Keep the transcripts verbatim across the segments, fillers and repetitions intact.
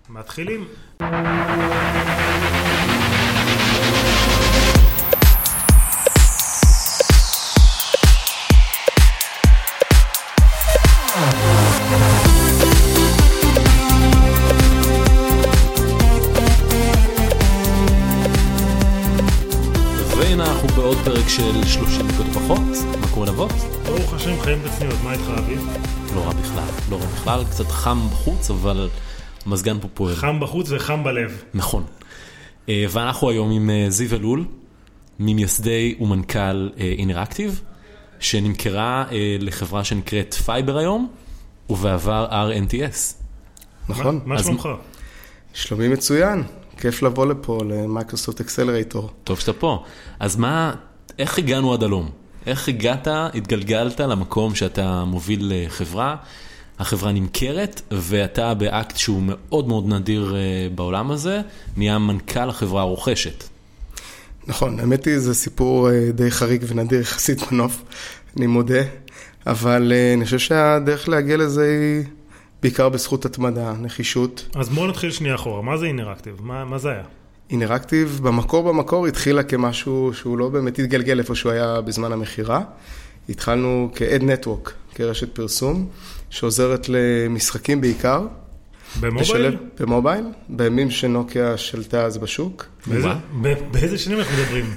מתחילים. והנה אנחנו בעוד פרק של שלושים דקות פחות. מה קורה נבות? ברוך השם, חיים בצניעות. מה איתך אביב? לא רע בכלל, לא רע בכלל, קצת חם בחוץ, אבל מזגן פה פועל. חם בחוץ וחם בלב. נכון. ואנחנו היום עם זיו אלול, ממייסדי ומנכ"ל אינראקטיב, שנמכרה לחברה שנקראת פייבר היום, ובעבר אר אן טי אס. נכון. מה שלומך? שלומי מצוין. כיף לבוא לפה, למייקרוסופט אקסלרייטור. טוב שאתה פה. אז מה, איך הגענו עד הלום? איך הגעת, התגלגלת למקום שאתה מוביל חברה, החברה נמכרת, ואתה באקט שהוא מאוד מאוד נדיר בעולם הזה, נהיה מנכ"ל החברה הרוכשת. נכון, האמת היא, זה סיפור די חריג ונדיר יחסית מנוף, אני מודה, אבל אני חושב שהדרך להגיע לזה היא בעיקר בזכות התמדה, נחישות. אז בואו נתחיל שנייה אחורה, מה זה אינראקטיב? מה, מה זה היה? אינראקטיב במקור במקור התחילה כמשהו שהוא לא באמת התגלגל איפה שהוא היה בזמן המחירה. התחלנו כ-Ad Network, כרשת פרסום, שעוזרת למשחקים בעיקר. במובייל? במובייל, בימים שנוקיה שלטה אז בשוק. באיזה, באיזה שנים אנחנו מדברים?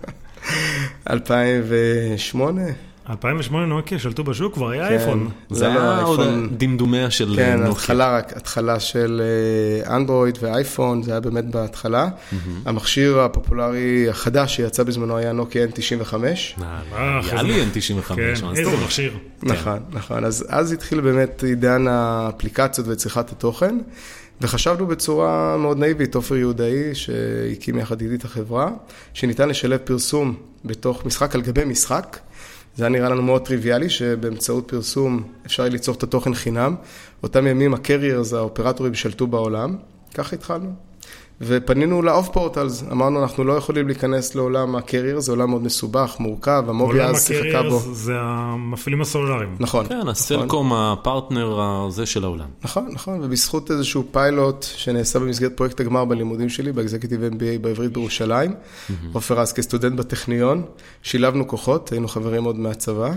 אלפיים ושמונה. אלפיים ושמונה נוקיה שלטו בשוק, כבר היה אייפון. זה היה עוד דמדומיה של נוקיה. כן, התחלה רק, התחלה של אנדרואיד ואייפון, זה היה באמת בהתחלה. המכשיר הפופולרי החדש שיצא בזמנו היה נוקיה אן תשעים וחמש. היה לי אן תשעים וחמש. כן, איזה מכשיר. נכון, נכון. אז התחיל באמת עידן האפליקציות וצריכת התוכן, וחשבנו בצורה מאוד נאיבית, עופר יהודאי, שהקים יחד איתי את החברה, שניתן לשלב פרסום בתוך משחק על גבי משחק. זה היה נראה לנו מאוד טריוויאלי, שבאמצעות פרסום אפשר ליצור את התוכן חינם. אותם ימים הקריארס, האופרטורים שלטו בעולם, ככה התחלנו. ופנינו לאוף פורטלס, אמרנו אנחנו לא יכולים להיכנס לעולם הקריארס, זה עולם מאוד מסובך, מורכב, המובי אז שיחקה בו. עולם הקריארס זה המפעילים הסלולריים. נכון. כן, הסלקום הפרטנר הזה של העולם. נכון, נכון, ובזכות איזשהו פיילוט שנעשה במסגרת פרויקט הגמר בלימודים שלי, באקזקיוטיב אם בי איי בעברית בירושלים, עופר אז כסטודנט בטכניון, שילבנו כוחות, היינו חברים עוד מהצבא,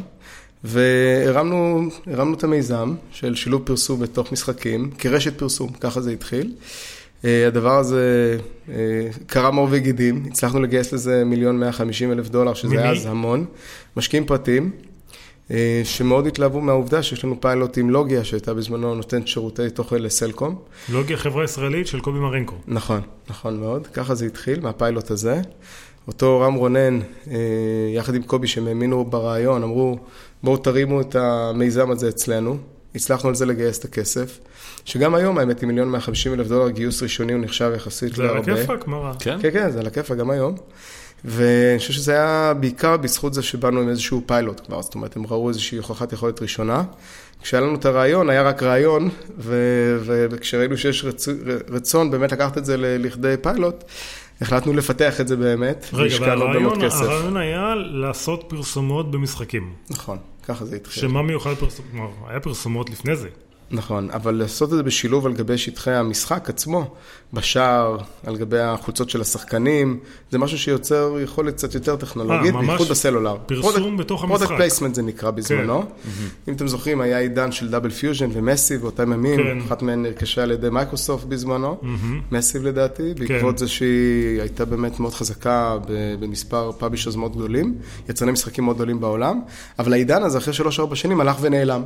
והרמנו, הרמנו את המיזם של שילוב פרסום בתוך משחקים, כרשת פרסום, ככה זה התחיל. הדבר הזה קרה מאור וגידים, הצלחנו לגייס לזה מיליון מאה וחמישים אלף דולר, שזה היה אז המון, משקיעים פרטיים, שמאוד התלהבו מהעובדה שיש לנו פיילוט עם לוגיה, שהייתה בזמנו נותנת שירותי תוכן לסלקום. לוגיה חברה ישראלית של קובי מרנקו. נכון, נכון מאוד, ככה זה התחיל מהפיילוט הזה. אותו רם רונן, יחד עם קובי שמאמינו ברעיון, אמרו בואו תרימו את המיזם הזה אצלנו, הצלחנו על זה לגייס את הכסף. שגם היום האמת היא מיליון מאה וחמישים אלף דולר גיוס ראשוני, הוא נחשב יחסית להרבה. זה על הכיפק, מה רע? כן? כן, כן, זה על הכיפק גם היום. ואני חושב שזה היה בעיקר בזכות זה שבאנו עם איזשהו פיילוט כבר, זאת אומרת, הם ראו איזושהי הוכחת יכולת ראשונה. כשהיה לנו את הרעיון, היה רק רעיון, וכשראינו שיש רצון באמת לקחת את זה לכדי פיילוט, החלטנו לפתח את זה באמת. רגע, והרעיון היה לעשות פרסומות במשחקים. נכון, ככה זה התחיל. שמה מיוחד פרסומות? היה פרסומות לפני זה. נכון, אבל לעשות את זה בשילוב על גבי שטחי המשחק עצמו, בשער, על גבי החולצות של השחקנים, זה משהו שיוצר יכולת קצת יותר טכנולוגית, בייחוד בסלולר. פרסום בתוך המשחק. פרודקט פלייסמנט זה נקרא בזמנו. אם אתם זוכרים, היה עידן של דאבל פיוז'ן ומסיב, באותם ימים, אחת מהן נרכשה על ידי מייקרוסופט בזמנו, מסיב לדעתי, בעקבות זה שהיא הייתה באמת מאוד חזקה במספר פאבלישרס מאוד גדולים, יצרני משחקים מאוד גדולים בעולם, אבל העידן הזה אחרי שלוש ארבע שנים הלך ונעלם.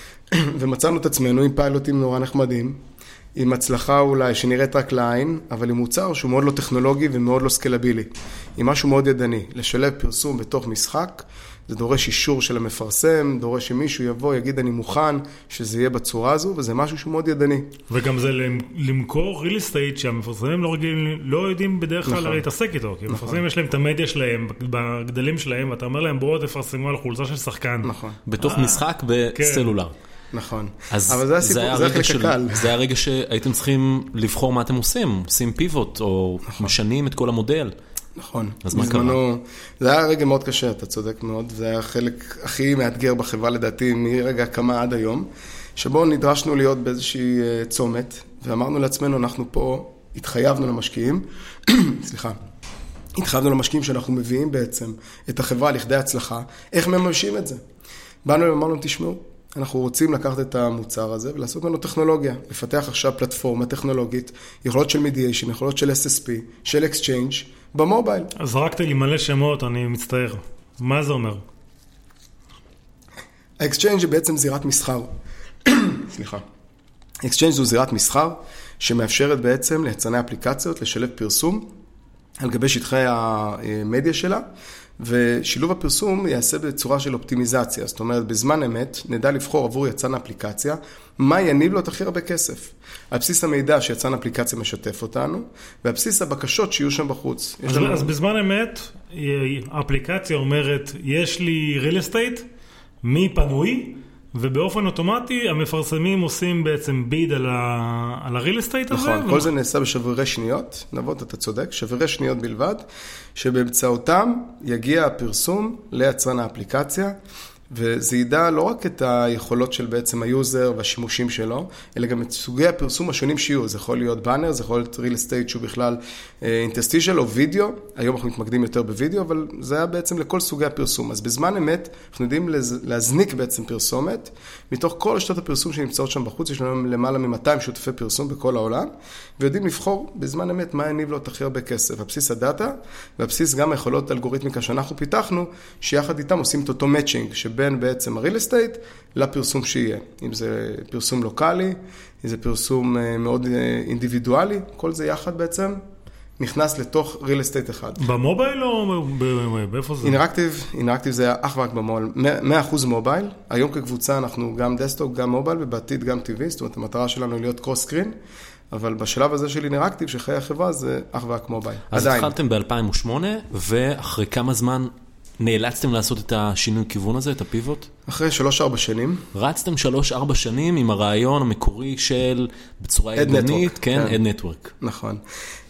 ומצאנו את עצמנו עם פיילוטים נורא נחמדים, עם הצלחה אולי שנראית רק לעין, אבל עם מוצר שהוא מאוד לא טכנולוגי ומאוד לא סקלבילי. עם משהו מאוד ידני. לשלב פרסום בתוך משחק, זה דורש אישור של המפרסם, דורש שמישהו יבוא, יגיד אני מוכן שזה יהיה בצורה הזו, וזה משהו שהוא מאוד ידני. וגם זה למכור ריל אסטייט שהמפרסמים לא, רגילים, לא יודעים בדרך כלל נכון. להתעסק איתו, כי המפרסמים יש להם את המדיה שלהם, בגדלים שלהם, ואתה אומר להם בואו תפרסמו על חולצה של שחקן. נכון. בתוך משחק בסלולר. נכון. אבל זה הסיפור, זה החלק הקל. זה הרגע שהייתם צריכים לבחור מה אתם עושים, עושים פיבוט, או משנים את כל המודל. נכון. אז מה קרה? זה היה רגע מאוד קשה, אתה צודק מאוד, זה היה החלק הכי מאתגר בחברה לדעתי, מרגע הקמה עד היום, שבו נדרשנו להיות באיזושהי צומת, ואמרנו לעצמנו, אנחנו פה התחייבנו למשקיעים, סליחה, התחייבנו למשקיעים שאנחנו מביאים בעצם את החברה לכדי הצלחה, איך מממשים את זה? באנו ואמרנו, תשמעו, אנחנו רוצים לקחת את המוצר הזה ולעשות ממנו טכנולוגיה, לפתח עכשיו פלטפורמה טכנולוגית, יכולות של mediation, יכולות של אס אס פי, של exchange, במובייל. אז זרקת לי מלא שמות, אני מצטער. מה זה אומר? ה-exchange זה בעצם זירת מסחר. סליחה. exchange זו זירת מסחר, שמאפשרת בעצם ליצרני אפליקציות לשלב פרסום על גבי שטחי המדיה שלה, ושילוב הפרסום יעשה בצורה של אופטימיזציה. זאת אומרת, בזמן אמת נדע לבחור עבור יצרן אפליקציה, מה יניב לו את הכי הרבה כסף. על בסיס המידע שיצרן אפליקציה משתף אותנו, ועל בסיס הבקשות שיהיו שם בחוץ. אז, לנו... אז בזמן אמת, האפליקציה אומרת, יש לי real estate, מי פנוי, ובאופן אוטומטי המפרסמים עושים בעצם ביד על ה-real estate הזה. נכון, כל זה נעשה בשברירי שניות, נבות, אתה צודק, שברירי שניות בלבד, שבאמצעותם יגיע הפרסום ליצרן האפליקציה, וזה ידע לא רק את היכולות של בעצם היוזר והשימושים שלו, אלא גם את סוגי הפרסום השונים שיהיו. זה יכול להיות באנר, זה יכול להיות real estate שהוא בכלל אינטרסטישל או וידאו. היום אנחנו מתמקדים יותר בוידאו, אבל זה היה בעצם לכל סוגי הפרסום. אז בזמן אמת אנחנו יודעים להזניק בעצם פרסומת, מתוך כל רשתות הפרסום שנמצאות שם בחוץ, יש לנו למעלה מ-מאתיים שותפי פרסום בכל העולם, ויודעים לבחור בזמן אמת מה יניב לו את הכי הרבה כסף. הבסיס הדאטה, והבסיס גם היכולות אלגוריתמיקה שאנחנו פיתחנו, שיחד איתם עושים את אותו matching, בין בעצם ה-real estate לפרסום שיהיה. אם זה פרסום לוקלי, אם זה פרסום מאוד אינדיבידואלי, כל זה יחד בעצם נכנס לתוך real estate אחד. במובייל או באיפה זה? אינטראקטיב, אינטראקטיב זה אך ורק במובייל, מאה אחוז מובייל. היום כקבוצה אנחנו גם דסקטופ, גם מובייל, ובעתיד גם טי וי, זאת אומרת המטרה שלנו היא להיות קרוס סקרין, אבל בשלב הזה של אינטראקטיב, שחיי החברה זה אך ורק מובייל. אז התחלתם ב-אלפיים ושמונה, ואחרי כמה זמן נאלצתם לעשות את השינוי כיוון הזה, את הפיבוט? אחרי שלוש ארבע שנים. רצתם שלוש ארבע שנים עם הרעיון המקורי של בצורה ארגונית, כן, אד נטוורק. נכון.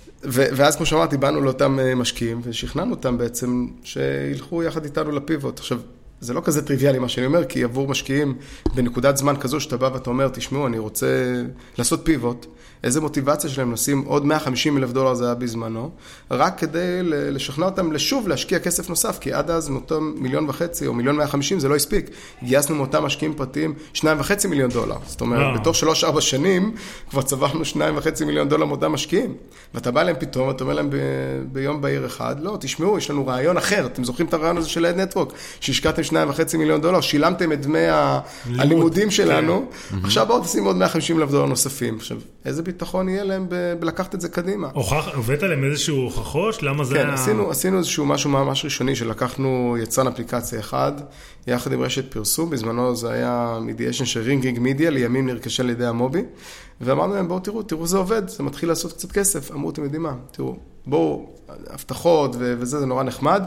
ואז כמו שאמרתי, באנו לאותם משקיעים, ושכנענו אותם בעצם שילכו יחד איתנו לפיבוט. עכשיו, זה לא כזה טריוויאלי מה שאני אומר, כי עבור משקיעים בנקודת זמן כזו שאתה בא ואתה אומר, תשמעו, אני רוצה לעשות פיבוט, איזה מוטיבציה שלהם נשים עוד מאה וחמישים אלף דולר זה היה בזמנו, רק כדי לשכנע אותם לשוב להשקיע כסף נוסף, כי עד אז מאותם מיליון וחצי או מיליון מאה וחמישים זה לא הספיק. גייסנו מאותם משקיעים פרטיים שניים וחצי מיליון דולר. זאת אומרת, בתוך שלוש ארבע שנים כבר צברנו שניים וחצי מיליון דולר מאותם משקיעים. ואתה בא להם פתאום, אתה אומר להם ביום בהיר אחד, לא, תשמעו, יש לנו רעיון אחר. אתם זוכרים את הרעיון הזה של אד נטוורק, שהשקעתם שניים וחצי מיליון דולר, שילמתם את דמי הלימודים שלנו, עכשיו בואו תשים עוד מאה וחמישים אלף דולר נוספים. עכשיו, איזה ביטחון יהיה להם בלקחת את זה קדימה. הבאת להם איזשהו הוכחות? למה זה... כן, עשינו, עשינו איזשהו משהו ממש ראשוני, שלקחנו יצרן אפליקציה אחד, יחד עם רשת פרסום, בזמנו זה היה mediation של רינגינג מידיה, לימים נרכשה על ידי המובי, ואמרנו להם, בואו תראו, תראו זה עובד, זה מתחיל לעשות קצת כסף, אמרו, אתם יודעים מה, תראו, בואו, הבטחות וזה, זה נורא נחמד,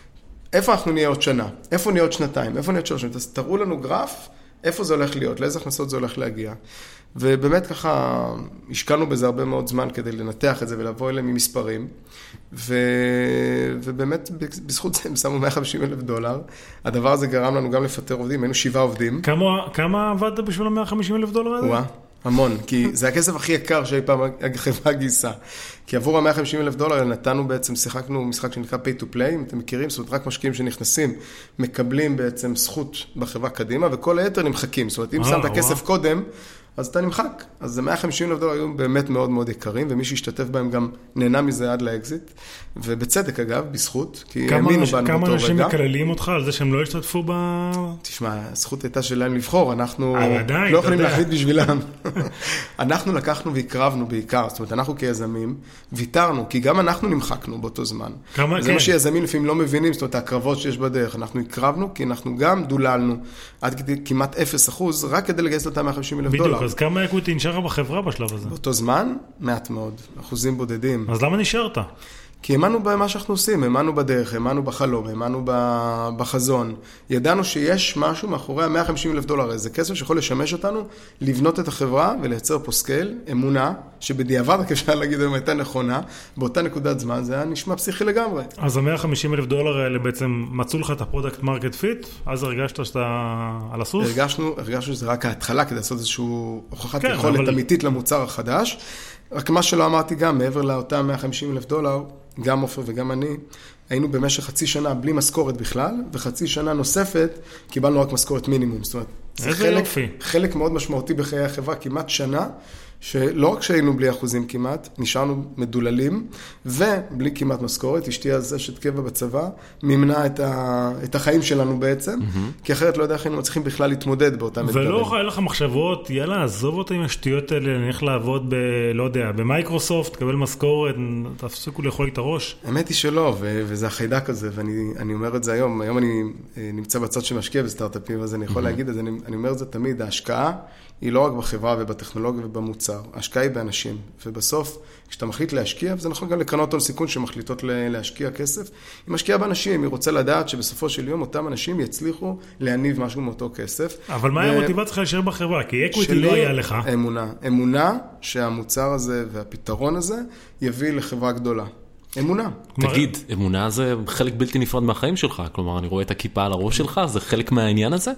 איפה אנחנו נהיה עוד שנה? איפה נהיה עוד שנתיים? איפה נהיה עוד שלוש שנים? אז תראו לנו גרף, איפה זה הולך להיות, לאיזה הכנסות זה הולך להגיע. ובאמת ככה, השקענו בזה הרבה מאוד זמן כדי לנתח את זה ולבוא אליהם עם מספרים, ו... ובאמת בזכות זה הם שמו מאה וחמישים אלף דולר, הדבר הזה גרם לנו גם לפטר עובדים, היינו שבעה עובדים. כמה, כמה עבדת בשביל ה-מאה וחמישים אלף דולר הזה? וואה, המון, כי זה הכסף הכי יקר שאי פעם החברה גייסה. כי עבור ה-מאה וחמישים אלף דולר נתנו בעצם, שיחקנו משחק שנקרא pay to play, אם אתם מכירים, זאת אומרת רק משקיעים שנכנסים, מקבלים בעצם זכות בחברה קדימה, וכל היתר נמחקים. זאת אומרת, אם שמת כסף קודם, אז אתה נמחק. אז זה מאה וחמישים אלף דולר היו באמת מאוד מאוד יקרים, ומי שהשתתף בהם גם נהנה מזה עד לאקזיט, ובצדק אגב, בזכות, כי האמינו בנו באותו רגע. כמה אנשים מקללים אותך על זה שהם לא השתתפו ב... תשמע, הזכות הייתה שלהם לבחור, אנחנו לא יכולים להחליט בשבילם. אנחנו לקחנו והקרבנו בעיקר, זאת אומרת, אנחנו כיזמים, ויתרנו, כי גם אנחנו נמחקנו באותו זמן. זה מה שיזמים לפעמים לא מבינים, זאת אומרת, הקרבות שיש בדרך, אנחנו הקרבנו, כי אנחנו גם דוללנו עד כמעט אפס אחוז, רק כדי לגייס אותם מאה וחמישים אלף דולר. אז כמה אקוויטי נשאר בחברה בשלב הזה? באותו זמן, מעט מאוד, אחוזים בודדים. אז למה נשארת? כי האמנו במה שאנחנו עושים, האמנו בדרך, האמנו בחלום, האמנו בחזון. ידענו שיש משהו מאחורי מאה וחמישים אלף דולר, זה כסף שיכול לשמש אותנו, לבנות את החברה ולייצר פה סקייל, אמונה, שבדיעבד, כשאני להגיד, אם הייתה נכונה, באותה נקודת זמן, זה היה נשמע פסיכי לגמרי. אז ה-מאה וחמישים אלף דולר האלה בעצם מצאו לך את הפרודקט מרקט פיט, אז הרגשת שאתה על הסוס? הרגשנו, הרגשנו שזה רק ההתחלה, כדי לעשות איזושהי הוכחת יכולת אבל... אמיתית למוצר החדש. רק מה שלא אמרתי גם, מעבר לאותם מאה וחמישים אלף דולר, גם עופר וגם אני, היינו במשך חצי שנה בלי משכורת בכלל, וחצי שנה נוספת קיבלנו רק משכורת מינימום. זאת אומרת, זה חלק, חלק מאוד משמעותי בחיי החברה, כמעט שנה, שלא רק שהיינו בלי אחוזים כמעט, נשארנו מדוללים, ובלי כמעט משכורת, אשתי אז אשת קבע בצבא, מימנה את, ה, את החיים שלנו בעצם, mm-hmm. כי אחרת לא יודע איך היינו מצליחים בכלל להתמודד באותם אתגרים. ולא היה לך מחשבות, יאללה, עזוב אותי עם השטויות האלה, אני הולך לעבוד ב, לא יודע, במייקרוסופט, קבל משכורת, תפסיקו לאכול את הראש. האמת היא שלא, ו- וזה החידק הזה, ואני אומר את זה היום, היום אני נמצא בצד שמשקיע בסטארט-אפים, אז אני יכול mm-hmm. להגיד את זה, אני, אני אומר את זה תמיד, ההשקעה היא לא רק בחברה ובטכנולוגיה ובמוצר, ההשקעה היא באנשים, ובסוף, כשאתה מחליט להשקיע, וזה נכון גם לקרנות הון סיכון שמחליטות להשקיע כסף, היא משקיעה באנשים, היא רוצה לדעת שבסופו של יום אותם אנשים יצליחו להניב משהו מאותו כסף. אבל מה היה המוטיבציה להישאר בחברה? כי אקוויטי לא היה לך. אמונה, אמונה שהמוצר הזה והפתרון הזה יביא לחברה גדולה. אמונה. תגיד, אמונה זה חלק בלתי נפרד מהחיים שלך, כלומר, אני רואה את הכיפה על הראש שלך, זה חלק מהעניין הזה?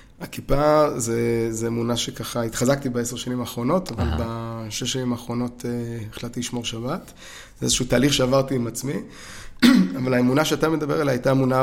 הכיפה זה, זה אמונה שככה התחזקתי בעשר שנים האחרונות, אבל בשש שנים האחרונות החלטתי לשמור שבת. זה איזשהו תהליך שעברתי עם עצמי, אבל האמונה שאתה מדבר עליה הייתה אמונה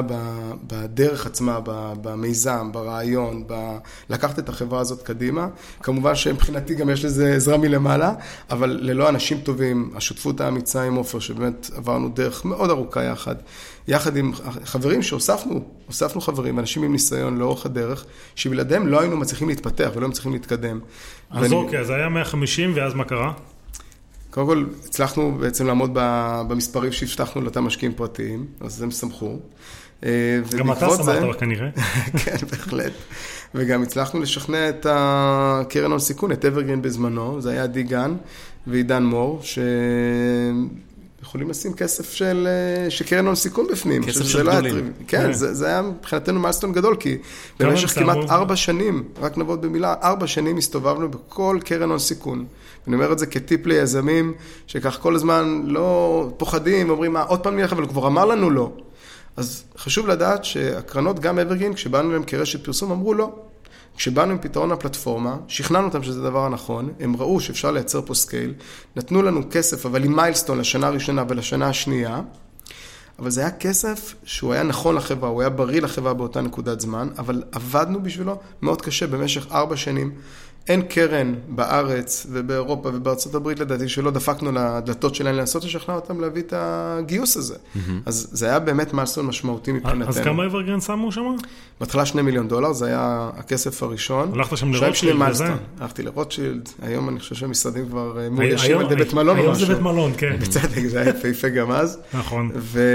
בדרך עצמה, במיזם, ברעיון, לקחת את החברה הזאת קדימה. כמובן שמבחינתי גם יש לזה עזרה מלמעלה, אבל ללא אנשים טובים, השותפות האמיצה עם עופר, שבאמת עברנו דרך מאוד ארוכה יחד, יחד עם חברים שהוספנו, הוספנו חברים, אנשים עם ניסיון לאורך הדרך, שבלעדיהם לא היינו מצליחים להתפתח ולא היינו מצליחים להתקדם. אז ואני... אוקיי, אז היה מאה וחמישים ואז מה קרה? קודם כל, הצלחנו בעצם לעמוד במספרים שהבטחנו לאותם משקיעים פרטיים, אז הם שמחו. גם אתה שמחת כנראה. כן, בהחלט. וגם הצלחנו לשכנע את הקרן הון סיכון, את אברגרין בזמנו, זה היה די גן ועידן מור, שיכולים לשים כסף של קרן הון סיכון בפנים. כסף של גדולים. כן, זה היה מבחינתנו מיילסטון גדול, כי במשך כמעט ארבע שנים, רק נעבוד במילה, ארבע שנים הסתובבנו בכל קרן הון סיכון. אני אומר את זה כטיפ ליזמים, שכך כל הזמן לא פוחדים, ואומרים, מה, עוד פעם נלך, אבל הוא כבר אמר לנו לא. אז חשוב לדעת שהקרנות, גם אברגרין, כשבאנו להם כרשת פרסום, אמרו לא. כשבאנו עם פתרון הפלטפורמה, שכנענו אותם שזה הדבר הנכון, הם ראו שאפשר לייצר פה סקייל, נתנו לנו כסף, אבל עם מיילסטון לשנה הראשונה ולשנה השנייה, אבל זה היה כסף שהוא היה נכון לחברה, הוא היה בריא לחברה באותה נקודת זמן, אבל עבדנו בשבילו מאוד קשה במשך ארבע שנים. אין קרן בארץ ובאירופה ובארצות הברית לדעתי שלא דפקנו לדלתות שלהם לעשות לשכנע אותם להביא את הגיוס הזה. אז זה היה באמת מיילסטון משמעותי מבחינתנו. אז כמה אברגרין שמו שם? בהתחלה שני מיליון דולר, זה היה הכסף הראשון. הלכת שם לרוטשילד וזה? הלכתי לרוטשילד, היום אני חושב שהמשרדים כבר מוישים על ידי בית מלון. היום זה בית מלון, כן. בצדק, זה היה יפה גם אז. נכון.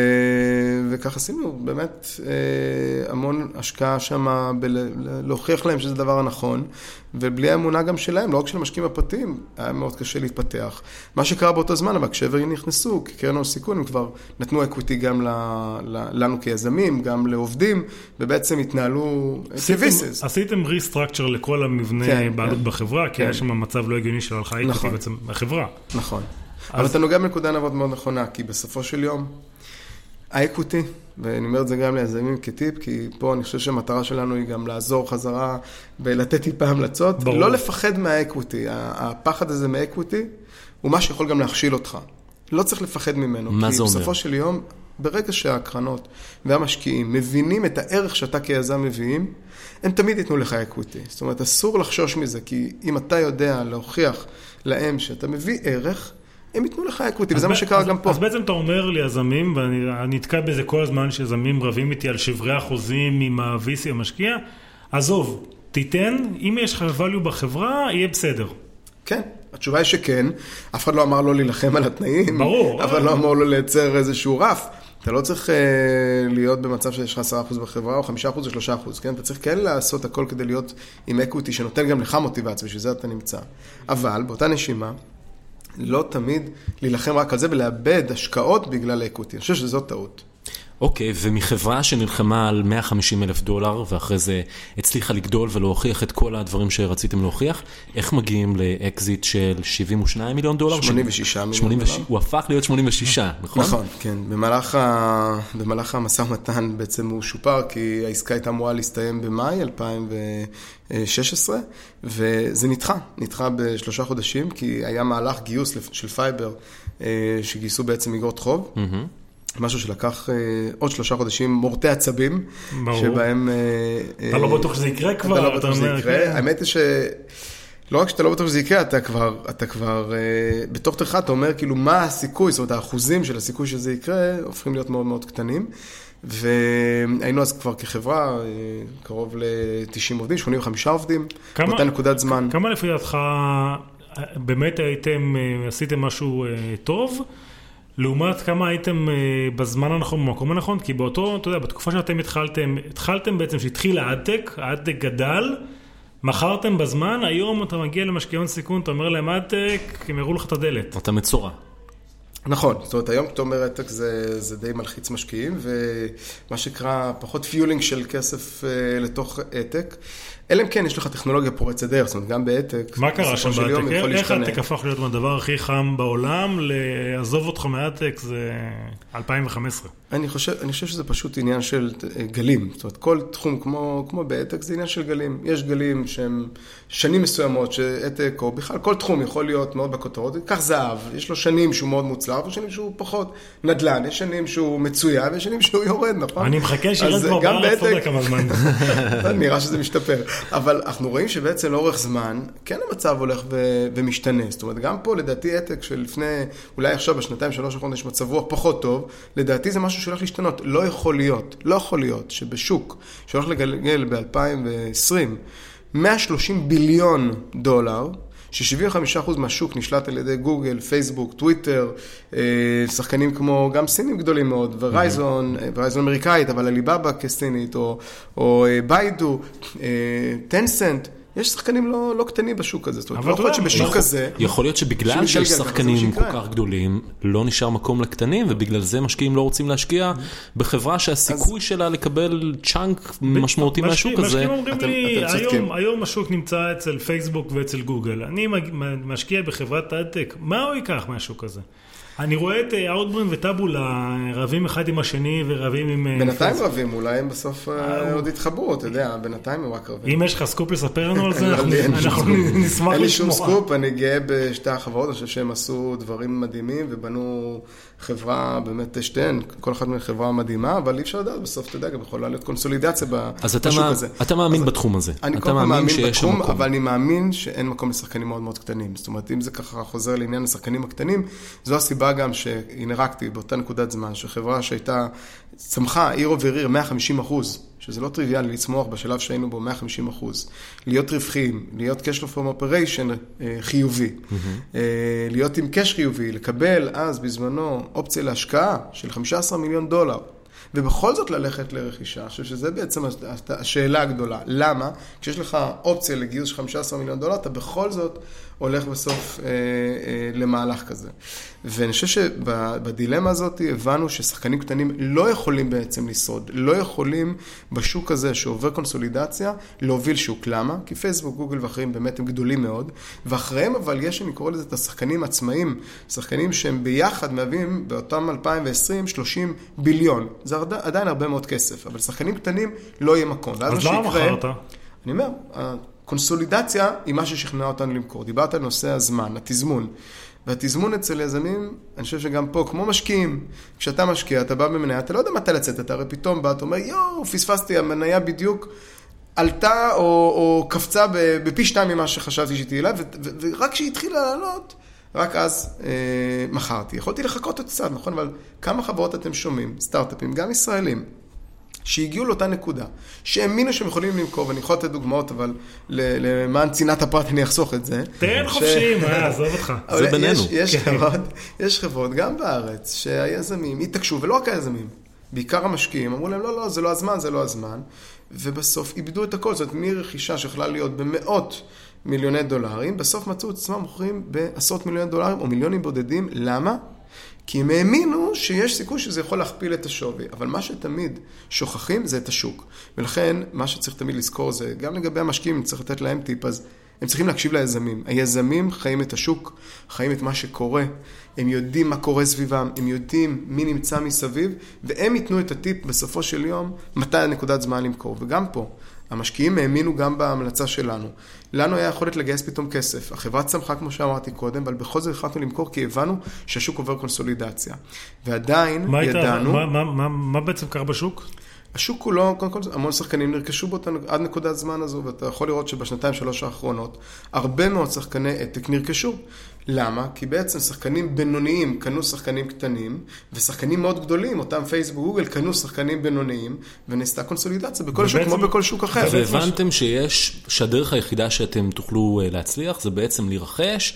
וכך עשינו באמת המון השקעה שם להוכיח להם שזה דבר הנכון. ובלי האמונה גם שלהם, לא רק של המשקיעים הפרטיים, היה מאוד קשה להתפתח. מה שקרה באותו זמן, אבל כשאברגרין נכנסו, כקרן הון סיכון, הם כבר נתנו אקוויטי גם לנו כיזמים, גם לעובדים, ובעצם התנהלו כביסס. עשיתם ריסטרקצ'ר לכל המבנה בעלות בחברה, כי היה שם מצב לא הגיוני של הלכה אקוויטי בעצם בחברה. נכון. אבל אתה נוגע בנקודה נעבוד מאוד נכונה, כי בסופו של יום, האקוויטי, ואני אומר את זה גם ליזמים כטיפ, כי פה אני חושב שהמטרה שלנו היא גם לעזור חזרה ולתת טיפה המלצות. ברור. לא לפחד מהאקוויטי. הפחד הזה מהאקוויטי הוא מה שיכול גם להכשיל אותך. לא צריך לפחד ממנו. מה זה אומר? כי בסופו של יום, ברגע שהקרנות והמשקיעים מבינים את הערך שאתה כיזם מביאים, הם תמיד ייתנו לך אקוויטי. זאת אומרת, אסור לחשוש מזה, כי אם אתה יודע להוכיח להם שאתה מביא ערך, הם ייתנו לך אקוויטי, וזה מה שקרה גם פה. אז בעצם אתה אומר ליזמים, ואני נתקע בזה כל הזמן, שיזמים רבים איתי על שברי אחוזים עם ה-וי סי המשקיע, עזוב, תיתן, אם יש לך value בחברה, יהיה בסדר. כן, התשובה היא שכן, אף אחד לא אמר לו להילחם על התנאים, ברור. אף אחד לא אמר לו לייצר איזשהו רף. אתה לא צריך להיות במצב שיש לך עשרה אחוז בחברה, או חמישה אחוז או שלושה אחוז, כן? אתה צריך כן לעשות הכל כדי להיות עם אקוויטי, שנותן גם לך מוטיבציה, בשביל זה אתה נמצא. אבל, באותה נשימה, לא תמיד להילחם רק על זה ולאבד השקעות בגלל האקוטי. אני חושב שזאת טעות. אוקיי, ומחברה שנלחמה על מאה וחמישים אלף דולר, ואחרי זה הצליחה לגדול ולהוכיח את כל הדברים שרציתם להוכיח, איך מגיעים לאקזיט של שבעים ושניים מיליון דולר? שמונים ושישה מיליון דולר. הוא הפך להיות שמונים ושישה, נכון? נכון, כן. במהלך, ה... במהלך המשא ומתן בעצם הוא שופר, כי העסקה הייתה אמורה להסתיים במאי אלפיים ושש עשרה, וזה נדחה, נדחה בשלושה חודשים, כי היה מהלך גיוס של פייבר, שגייסו בעצם אגרות חוב. משהו שלקח אה, עוד שלושה חודשים מורטי עצבים, ברור. שבהם... אה, אתה לא בטוח שזה יקרה כבר? אתה לא בטוח שזה יקרה. כן. האמת היא שלא רק שאתה לא בטוח שזה יקרה, אתה כבר, אתה כבר אה, בתוך תורך אתה אומר כאילו מה הסיכוי, זאת אומרת האחוזים של הסיכוי שזה יקרה, הופכים להיות מאוד מאוד קטנים. והיינו אז כבר כחברה, אה, קרוב ל-תשעים עובדים, שמונים וחמישה עובדים, כמה, באותה נקודת זמן. כמה לפי דעתך באמת הייתם, עשיתם משהו אה, טוב? לעומת כמה הייתם בזמן הנכון, במקום הנכון, כי באותו, אתה יודע, בתקופה שאתם התחלתם, התחלתם בעצם שהתחיל האדטק, האדטק גדל, מכרתם בזמן, היום אתה מגיע למשקיעון סיכון, אתה אומר להם האדטק, הם יראו לך את הדלת. אתה מצורע. נכון, זאת אומרת, היום אתה אומר האדטק זה, זה די מלחיץ משקיעים, ומה שקרא פחות פיולינג של כסף לתוך האדטק, אלא אם כן, יש לך טכנולוגיה פורצת דרך, זאת אומרת, גם באדטק. מה קרה שם באדטק? איך האדטק הפך להיות מהדבר הכי חם בעולם, לעזוב אותך מאדטק זה אלפיים וחמש עשרה? אני חושב, אני חושב שזה פשוט עניין של גלים. זאת אומרת, כל תחום כמו, כמו באדטק זה עניין של גלים. יש גלים שהם שנים מסוימות, שאדטק או בכלל כל תחום יכול להיות מאוד בכותרות. כך זהב, יש לו שנים שהוא מאוד מוצלח, ושנים שהוא פחות נדל"ן, יש שנים שהוא מצויה, ויש שנים שהוא יורד, נכון? אני מחכה שירד כבר בארץ, אתה יודע כמה זמן. נראה שזה משתפר. אבל אנחנו רואים שבעצם לאורך זמן, כן המצב הולך ו- ומשתנה. זאת אומרת, גם פה לדעתי אתק שלפני, אולי עכשיו בשנתיים, שלוש האחרונות יש מצב רוח פחות טוב, לדעתי זה משהו שהולך להשתנות. לא יכול להיות, לא יכול להיות שבשוק שהולך לגלגל ב-אלפיים ועשרים, מאה ושלושים ביליון דולר, ש-שבעים וחמישה אחוז מהשוק נשלט על ידי גוגל, פייסבוק, טוויטר, שחקנים כמו גם סינים גדולים מאוד, ורייזון, ורייזון אמריקאית, אבל אליבאבא כסינית, או, או ביידו, טנסנט, יש שחקנים לא, לא קטנים בשוק הזה. זאת אומרת, לא יכול להיות שבשוק הזה... יכול להיות שבגלל שיש שחקנים כל כך גדולים, לא נשאר מקום לקטנים, ובגלל זה משקיעים לא רוצים להשקיע בחברה שהסיכוי שלה לקבל צ'אנק משמעותי מהשוק הזה. משקיעים אומרים לי, היום השוק נמצא אצל פייסבוק ואצל גוגל. אני משקיע בחברת האדטק, מה הוא ייקח מהשוק הזה? אני רואה את אאוטברן וטאבולה רבים אחד עם השני ורבים עם... בינתיים רבים, אולי הם בסוף עוד התחברו, אתה יודע, בינתיים הם רק רבים. אם יש לך סקופ לספר לנו על זה, אנחנו נשמח לשמוע. אין לי שום סקופ, אני גאה בשתי החברות, אני חושב שהם עשו דברים מדהימים ובנו חברה באמת שתיהן, כל אחת מחברה מדהימה, אבל אי אפשר לדעת בסוף, אתה יודע, גם יכולה להיות קונסולידציה בשוק הזה. אז אתה מאמין בתחום הזה. אני כל כך מאמין בתחום, אבל אני מאמין שאין מקום לשחקנים מאוד מאוד קטנים. זאת אומרת, אם זה ככה חוזר לעניין השחקנים הקטנים, זו הסיבה גם שהנרקתי באותה נקודת זמן, שחברה שהייתה, צמחה עיר עובר מאה וחמישים אחוז, שזה לא טריוויאלי לצמוח בשלב שהיינו בו מאה וחמישים אחוז, להיות רווחים, להיות cash flow from operation חיובי, להיות עם cash חיובי, לקבל אז בזמנו אופציה להשקעה של חמישה עשר מיליון דולר, ובכל זאת ללכת לרכישה. אני חושב שזה בעצם השאלה הגדולה. למה? כשיש לך אופציה לגיוס של חמישה עשר מיליון דולר, אתה בכל זאת הולך בסוף אה, אה, למהלך כזה. ואני חושב שבדילמה הזאת הבנו ששחקנים קטנים לא יכולים בעצם לשרוד, לא יכולים בשוק הזה שעובר קונסולידציה להוביל שוק. למה? כי פייסבוק, גוגל ואחרים באמת הם גדולים מאוד, ואחריהם אבל יש, אני קורא לזה את השחקנים עצמאיים, שחקנים שהם ביחד מהווים באותם אלפיים ועשרים שלושים ביליון. זה עדיין הרבה מאוד כסף, אבל שחקנים קטנים לא יהיה מקום. אז למה מכרת? אני אומר, הקונסולידציה היא מה ששכנע אותנו למכור. דיברת על נושא הזמן, התזמון. והתזמון אצל יזמים, אני חושב שגם פה, כמו משקיעים, כשאתה משקיע, אתה בא במניה, אתה לא יודע מתי לצאת, אתה הרי פתאום בא, אתה אומר, יואו, פספסתי, המניה בדיוק עלתה או, או קפצה בפי שתיים ממה שחשבתי שתהיה לה, ורק כשהיא התחילה לעלות, רק אז אה, מכרתי. יכולתי לחכות עוד קצת, נכון? אבל כמה חברות אתם שומעים, סטארט-אפים, גם ישראלים, שהגיעו לאותה נקודה, שהאמינו שהם יכולים למכור, ואני יכול לתת דוגמאות, אבל למען צנעת הפרט אני אחסוך את זה. תן חופשיים, מה, עזוב אותך. זה בינינו. יש חברות, יש חברות, גם בארץ, שהיזמים התעקשו, ולא רק היזמים, בעיקר המשקיעים, אמרו להם, לא, לא, זה לא הזמן, זה לא הזמן, ובסוף איבדו את הכל, זאת אומרת, מרכישה שיכולה להיות במאות מיליוני דולרים, בסוף מצאו את עצמם מוכרים בעשרות מיליוני דולרים או מיליונים בודדים. למה? כי הם האמינו שיש סיכוי שזה יכול להכפיל את השווי, אבל מה שתמיד שוכחים זה את השוק. ולכן מה שצריך תמיד לזכור זה, גם לגבי המשקיעים, אם צריך לתת להם טיפ, אז הם צריכים להקשיב ליזמים. היזמים חיים את השוק, חיים את מה שקורה, הם יודעים מה קורה סביבם, הם יודעים מי נמצא מסביב, והם ייתנו את הטיפ בסופו של יום, מתי הנקודת זמן למכור. וגם פה, המשקיעים האמינו גם בהמלצה שלנו. לנו היה יכולת לגייס פתאום כסף. החברה צמחה כמו שאמרתי קודם, אבל בכל זאת החלטנו למכור כי הבנו שהשוק עובר קונסולידציה. ועדיין מה ידענו... מה, מה, מה, מה בעצם קרה בשוק? השוק כולו, קודם כל, המון שחקנים נרכשו בו עד נקודת זמן הזו, ואתה יכול לראות שבשנתיים שלוש האחרונות, הרבה מאוד שחקני עתק נרכשו. למה? כי בעצם שחקנים בינוניים קנו שחקנים קטנים, ושחקנים מאוד גדולים, אותם פייסבוק וגוגל, קנו שחקנים בינוניים, ונעשתה קונסולידציה בכל שוק כמו בכל שוק אחר. והבנתם שיש, שהדרך היחידה שאתם תוכלו להצליח, זה בעצם להירכש,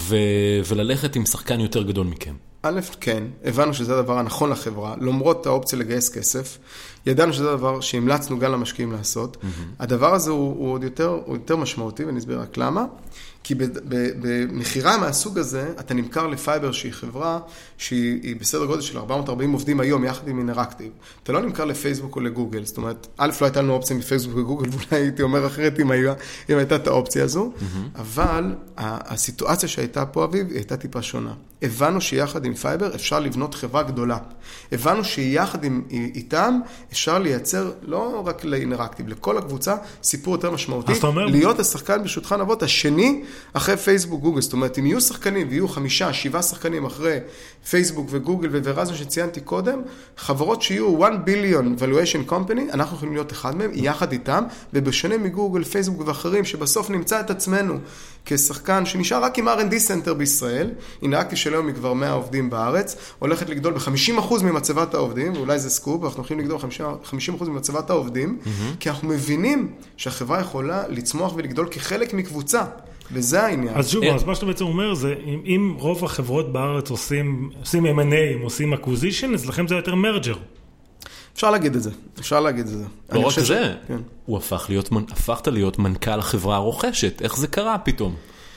וללכת עם שחקן יותר גדול מכם. א', כן, הבנו שזה הדבר הנכון לחברה, למרות האופציה לגייס כסף, ידענו שזה הדבר שהמלצנו גם למשקיעים לעשות. Mm-hmm. הדבר הזה הוא, הוא עוד יותר, הוא יותר משמעותי, ואני אסביר רק למה. כי במחירה מהסוג הזה, אתה נמכר לפייבר שהיא חברה, שהיא בסדר גודל של ארבע מאות וארבעים עובדים היום, יחד עם אינטראקטיב. אתה לא נמכר לפייסבוק או לגוגל, זאת אומרת, א', לא הייתה לנו אופציה מפייסבוק וגוגל, ואולי הייתי אומר אחרת אם, היה, אם הייתה את האופציה הזו, mm-hmm. אבל הסיטואציה שהייתה פה, אביב, היא הייתה טיפה שונה. הבנו שיחד עם פייבר אפשר לבנות חברה גדולה. הבנו שיחד עם, איתם אפשר לייצר לא רק לאינטראקטיב, לכל הקבוצה, סיפור יותר משמעותי. אומר... להיות השחקן בשולחן אבות, השני אחרי פייסבוק גוגל. זאת אומרת, אם יהיו שחקנים ויהיו חמישה, שבעה שחקנים אחרי פייסבוק וגוגל וורזון שציינתי קודם, חברות שיהיו one billion valuation company, אנחנו יכולים להיות אחד מהם, יחד איתם, ובשונה מגוגל, פייסבוק ואחרים, שבסוף נמצא את עצמנו כשחקן שנשאר רק עם אר אנד די Center בישראל, אינטראקטיב של היום היא כבר מאה עובדים בארץ, הולכת לגדול ב-חמישים אחוז ממצבת העובדים, ואולי זה סקופ, אנחנו הולכים לגדול ב-חמישים אחוז ממצבת העובדים, mm-hmm. כי אנחנו מבינים שהחברה יכולה לצמוח ולגדול כחלק מקבוצה, וזה העניין. אז שוב, אז מה שאתה בעצם אומר זה, אם, אם רוב החברות בארץ עושים, עושים אם אנד איי, עושים acquisition, אז לכם זה יותר מרג'ר. אפשר להגיד את זה, אפשר להגיד את זה. לא רק זה, הוא הפך להיות, הפכת להיות מנכ"ל החברה הרוכשת, איך זה קרה פתאום?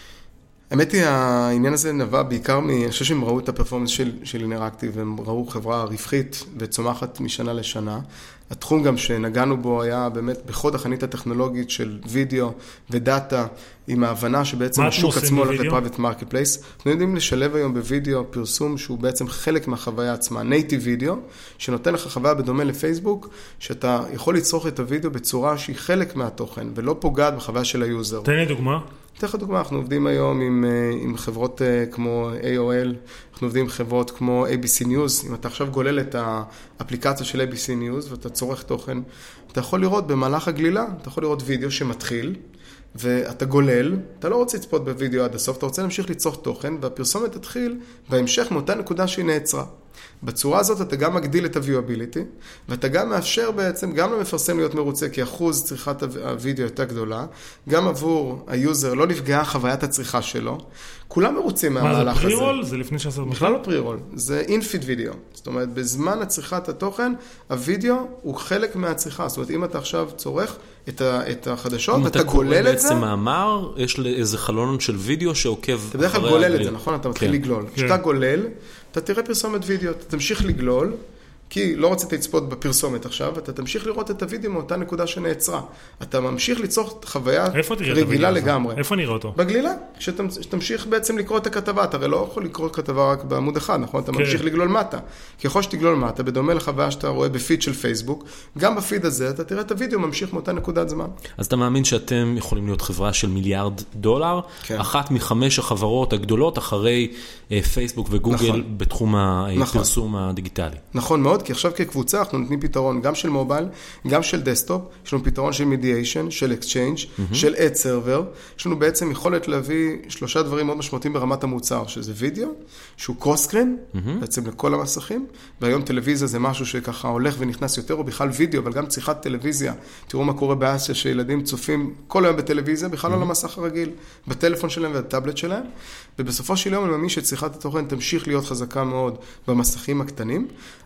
האמת היא, העניין הזה נבע בעיקר מ... אני חושב שהם ראו את הפרפורמנס של, של אינטראקטיב, הם ראו חברה רווחית וצומחת משנה לשנה. התחום גם שנגענו בו היה באמת בחוד החנית הטכנולוגית של וידאו ודאטה, עם ההבנה שבעצם השוק עצמו הולך לפרייבט מרקטפלייס. אנחנו יודעים לשלב היום בווידאו פרסום שהוא בעצם חלק מהחוויה עצמה, נייטיב וידאו, שנותן לך חוויה בדומה לפייסבוק, שאתה יכול לצרוך את הוידאו בצורה שהיא חלק מהתוכן, ולא פוגעת בחוויה של היוזר. תן לי דוגמה. תן לך דוגמה, אנחנו עובדים היום עם, עם חברות כמו איי או אל, אנחנו עובדים עם חברות כמו איי בי סי News, אם אתה עכשיו גולל את האפליקציה של איי בי סי News ואתה צורך תוכן, אתה יכול לראות במהלך הגלילה, אתה יכול לראות וידאו שמתחיל, ואתה גולל, אתה לא רוצה לצפות בווידאו עד הסוף, אתה רוצה להמשיך לצרוך תוכן, והפרסומת תתחיל בהמשך מאותה נקודה שהיא נעצרה. בצורה הזאת אתה גם מגדיל את ה-viewability, ואתה גם מאפשר בעצם, גם למפרסם להיות מרוצה, כי אחוז צריכת הווידאו יותר גדולה, גם עבור היוזר לא נפגעה חוויית הצריכה שלו, כולם מרוצים מהמהלך הזה. מה זה פרי-רול? זה לפני שעשרת מחר? בכלל לא פרי-רול, זה in-feed וידאו. זאת אומרת, בזמן הצריכת התוכן, הווידאו הוא חלק מהצריכה. זאת אומרת, אם אתה עכשיו צורך את, ה- את החדשות, אתה גולל את זה. אם אתה קורא בעצם מאמר, יש איזה חלון של וידאו שעוקב אחרי... אתה בדרך כלל גולל את זה, נכון? אתה מתחיל לגלול. כשאתה גולל, אתה תראה פרסומת וידאו, אתה תמשיך לגלול, כי לא רצית לצפות בפרסומת עכשיו, אתה תמשיך לראות את הוידאו מאותה נקודה שנעצרה. אתה ממשיך ליצור חוויה רגילה לגמרי. איפה נראה אותו? בגלילה, כשתמשיך בעצם לקרוא את הכתבה, אתה הרי לא יכול לקרוא את הכתבה רק בעמוד אחד, נכון? אתה ממשיך לגלול מטה. ככל שתגלול מטה, בדומה לחוויה שאתה רואה בפיד של פייסבוק, גם בפיד הזה אתה תראה את הוידאו ממשיך מאותה נקודת זמן. אז אתה מאמין שאתם יכולים להיות חברה של מיליארד דולר, אחת מחמש החברות הגדולות אחרי פייסבוק וגוגל בתחום הפרסום הדיגיטלי. נכון מאוד. כי עכשיו כקבוצה אנחנו נותנים פתרון גם של מובייל, גם של דסקטופ, יש לנו פתרון של מידיאשן, של אקסצ'יינג', mm-hmm. של אד סרבר, יש לנו בעצם יכולת להביא שלושה דברים מאוד משמעותיים ברמת המוצר, שזה וידאו, שהוא קרוס-סקרין, mm-hmm. בעצם לכל המסכים, והיום טלוויזיה זה משהו שככה הולך ונכנס יותר, או בכלל וידאו, אבל גם צריכת טלוויזיה, תראו מה קורה באסיה, שילדים צופים כל היום בטלוויזיה, בכלל mm-hmm. לא למסך הרגיל, בטלפון שלהם ובטאבלט שלהם, ובסופו של יום אני מאמין שצריכת התוכן תמשיך להיות חזקה מאוד במסכים הקטנים. הדבר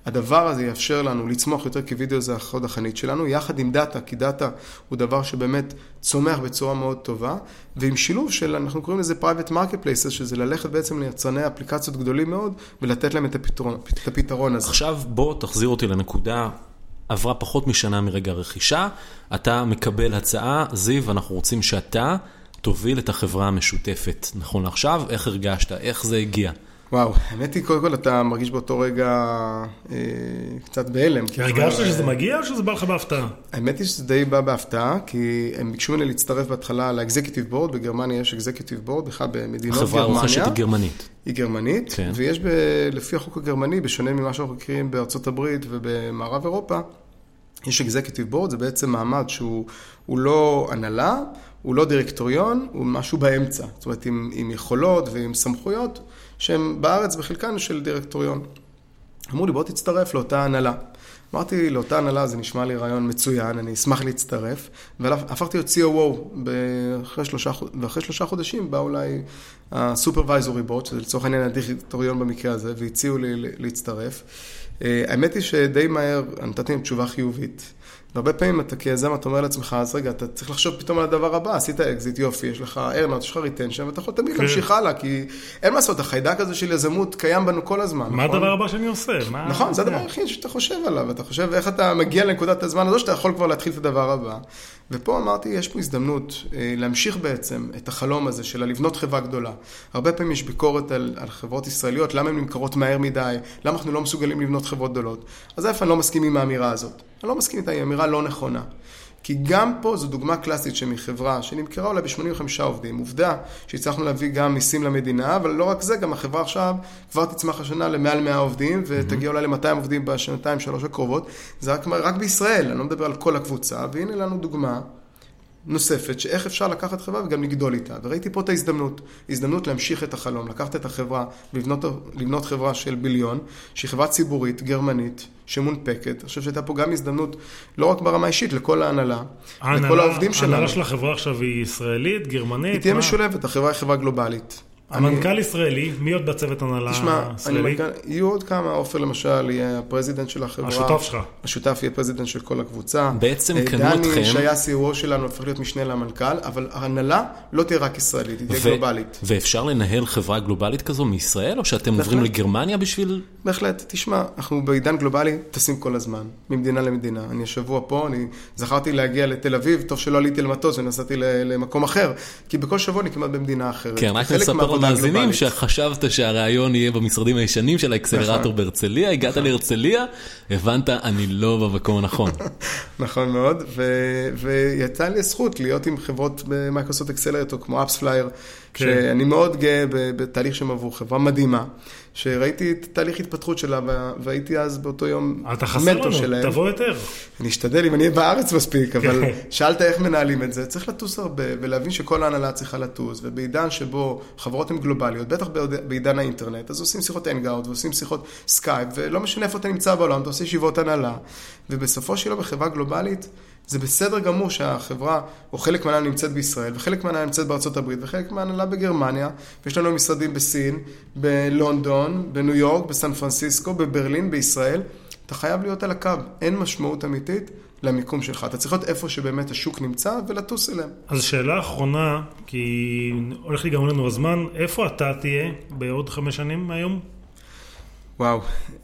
הדבר הזה יאפשר לנו לצמוח יותר, כי וידאו זה החוד החנית שלנו, יחד עם דאטה, כי דאטה הוא דבר שבאמת צומח בצורה מאוד טובה, ועם שילוב של, אנחנו קוראים לזה private marketplaces, שזה ללכת בעצם ליצרני אפליקציות גדולים מאוד, ולתת להם את הפתרון, את הפתרון הזה. עכשיו בוא תחזיר אותי לנקודה, עברה פחות משנה מרגע הרכישה, אתה מקבל הצעה, זיו, אנחנו רוצים שאתה תוביל את החברה המשותפת. נכון לעכשיו, איך הרגשת? איך זה הגיע? וואו, האמת היא, קודם כל אתה מרגיש באותו רגע אה, קצת בהלם. הרגשת שזה מגיע או שזה בא לך בהפתעה? האמת היא שזה די בא בהפתעה, כי הם ביקשו ממני להצטרף בהתחלה לאקזקיוטיב בורד, בגרמניה יש אקזקיוטיב בורד, בכלל במדינות גרמניה. החברה הרוכשת היא גרמנית. היא גרמנית, כן. ויש ב, לפי החוק הגרמני, בשונה ממה שאנחנו מכירים בארצות הברית ובמערב אירופה, יש אקזקיוטיב בורד, זה בעצם מעמד שהוא הוא לא הנהלה, הוא לא דירקטוריון, הוא משהו באמצע. זאת אומרת, עם, עם יכולות ועם סמכויות, שהם בארץ בחלקן של דירקטוריון. אמרו לי, בוא תצטרף לאותה הנהלה. אמרתי, לאותה הנהלה זה נשמע לי רעיון מצוין, אני אשמח להצטרף, והפכתי להיות סי או או, ואחרי שלושה, ואחרי שלושה חודשים בא אולי הסופרוויזורי בורד, שזה לצורך העניין הדירקטוריון במקרה הזה, והציעו לי להצטרף. האמת היא שדי מהר נתתי עם תשובה חיובית, והרבה פעמים אתה כיזם, אתה אומר לעצמך, אז רגע, אתה צריך לחשוב פתאום על הדבר הבא, עשית אקזיט, יופי, יש לך ארנאוט, יש לך ריטנשן, ואתה יכול תמיד להמשיך הלאה, כי אין מה לעשות, החיידק הזה של יזמות קיים בנו כל הזמן. מה הדבר הבא שאני עושה? נכון, זה הדבר הכי שאתה חושב עליו, אתה חושב איך אתה מגיע לנקודת הזמן הזו, שאתה יכול כבר להתחיל את הדבר הבא. ופה אמרתי, יש פה הזדמנות להמשיך בעצם את החלום הזה של לבנות חברה גדולה. הרבה פעמים יש ביקורת על, על חברות ישראליות, למה הן נמכרות מהר מדי, למה אנחנו לא מסוגלים לבנות חברות גדולות. אז איפה אני לא מסכים עם האמירה הזאת? אני לא מסכים איתה, היא אמירה לא נכונה. כי גם פה זו דוגמה קלאסית שמחברה שנמכרה אולי ב-שמונים וחמישה עובדים. עובדה שהצלחנו להביא גם מיסים למדינה, אבל לא רק זה, גם החברה עכשיו כבר תצמח השנה למעל מאה עובדים, ותגיע אולי ל-מאתיים עובדים בשנתיים, שלוש הקרובות. זה רק, רק בישראל, אני לא מדבר על כל הקבוצה, והנה לנו דוגמה נוספת, שאיך אפשר לקחת חברה וגם לגדול איתה. וראיתי פה את ההזדמנות, הזדמנות להמשיך את החלום, לקחת את החברה ולבנות לבנות חברה של ביליון, שהיא חברה ציבורית, גרמנית, שמונפקת. אני חושב שהייתה פה גם הזדמנות, לא רק ברמה אישית, לכל ההנהלה, לכל העובדים שלנו. ההנהלה של החברה עכשיו היא ישראלית, גרמנית? היא תהיה משולבת, החברה היא חברה גלובלית. המנכ"ל ישראלי, מי עוד בצוות הנהלה ישראלי? תשמע, יהיו עוד כמה, אופר למשל יהיה הפרזידנט של החברה. השותף שלך. השותף יהיה פרזידנט של כל הקבוצה. בעצם קנו אתכם. דני, שהיה סי או או שלנו, הופך להיות משנה למנכ"ל, אבל ההנהלה לא תהיה רק ישראלית, היא תהיה גלובלית. ואפשר לנהל חברה גלובלית כזו מישראל, או שאתם עוברים לגרמניה בשביל... בהחלט, תשמע, אנחנו בעידן גלובלי טסים כל הזמן, ממדינה למדינה. אני השבוע פה, אני זכרתי להגיע לתל אביב, טוב שלא עליתי למטוס ונסעתי למקום אחר, כי בכל שבוע אני כמעט במדינה אחרת. כן, רק נספר למאזינים שחשבת שהרעיון יהיה במשרדים הישנים של האקסלרטור בהרצליה, הגעת להרצליה, הבנת, אני לא במקום הנכון. נכון מאוד, ויצא לי זכות להיות עם חברות במייקרוסופט אקסלרטור כמו אפספלייר, שאני מאוד גאה בתהליך שהם עברו, חברה מדהימה, שראיתי את תהליך התפתחות שלה, והייתי אז באותו יום מנטור שלהם. תבוא יותר. אני אשתדל אם אני אהיה בארץ מספיק, אבל שאלת איך מנהלים את זה, צריך לטוס הרבה, ולהבין שכל ההנהלה צריכה לטוס, ובעידן שבו חברות הן גלובליות, בטח בעידן האינטרנט, אז עושים שיחות אנגאוט, ועושים שיחות סקייפ, ולא משנה איפה אתה נמצא בעולם, אתה עושה ישיבות הנהלה, ובסופו שלו בחברה גלובלית, זה בסדר גמור שהחברה, או חלק מהנהלה נמצאת בישראל, וחלק מהנהלה נמצאת בארצות הברית, וחלק מהנהלה בגרמניה, ויש לנו משרדים בסין, בלונדון, בניו יורק, בסן פרנסיסקו, בברלין, בישראל. אתה חייב להיות על הקו, אין משמעות אמיתית למיקום שלך. אתה צריך להיות איפה שבאמת השוק נמצא, ולטוס אליהם. אז שאלה אחרונה, כי הולך לי גם לנו הזמן, איפה אתה תהיה בעוד חמש שנים מהיום? וואו,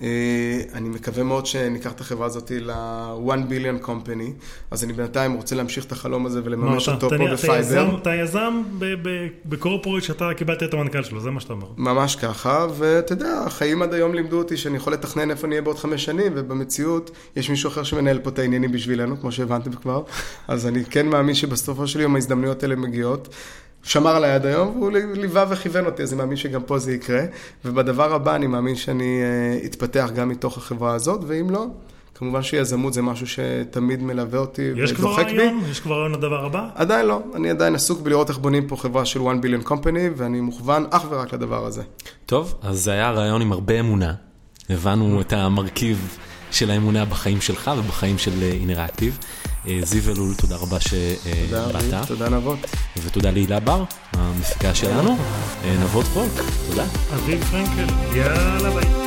אני מקווה מאוד שניקח את החברה הזאת ל-one billion company, אז אני בינתיים רוצה להמשיך את החלום הזה ולממש אותו פה בפייבר. אתה יזם בקורפורט שאתה קיבלת את המנכ"ל שלו, זה מה שאתה אומר. ממש ככה, ואתה יודע, החיים עד היום לימדו אותי שאני יכול לתכנן איפה נהיה בעוד חמש שנים, ובמציאות יש מישהו אחר שמנהל פה את העניינים בשבילנו, כמו שהבנתם כבר, אז אני כן מאמין שבסופו של יום ההזדמנויות האלה מגיעות, שמר עליי עד היום, והוא ליווה וכיוון אותי, אז אני מאמין שגם פה זה יקרה, ובדבר הבא אני מאמין שאני אתפתח גם מתוך החברה הזאת, ואם לא, כמובן שיזמות זה משהו שתמיד מלווה אותי ודוחק בי. יש כבר רעיון לדבר הבא? עדיין לא, אני עדיין עסוק בלראות איך בונים פה חברה של one billion company, ואני מוכוון אך ורק לדבר הזה. טוב, אז זה היה רעיון עם הרבה אמונה, הבנו את המרכיב של האמונה בחיים שלך ובחיים של אינראקטיב. זיו אלול, תודה רבה שבאת. תודה, תודה נבות. ותודה להילה בר, המפיקה שלנו. נבות פולק, תודה. אביב פרנקל, יאללה ביי.